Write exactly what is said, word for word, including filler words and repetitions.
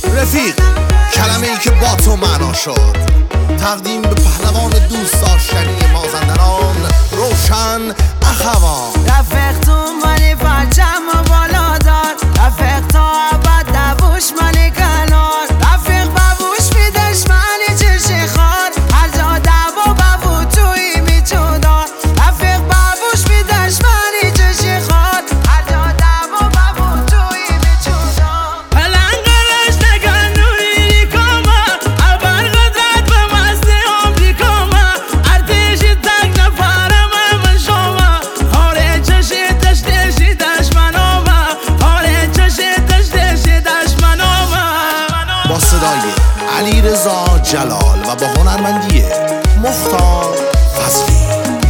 رفیق، کلمه ای که با تو معنا شد، تقدیم به پهلوان دوست داشتنی مازندران، روشن اخوان. رفیق تو مالی پرچم و بالا دار، رفیق تا ابد نبوش مالی کنار، رفیق ببوش بی دشمنی چشی خار، هر جا دعوا ببو توی میتودار، رفیق ببوش بی دشمنی چشی خار، هر جا دعوا ببو توی میتودار. پلنگرش نگن نوری کاما، ابر قدرت به مزد آمریکاما، ارتشی تک نفرم من شما، هاره چشی تشتشی دشمناما، هاره چشی تشتشی دشمناما. با صدای علیرضا جلال و با هنرمندی مختار فضلی.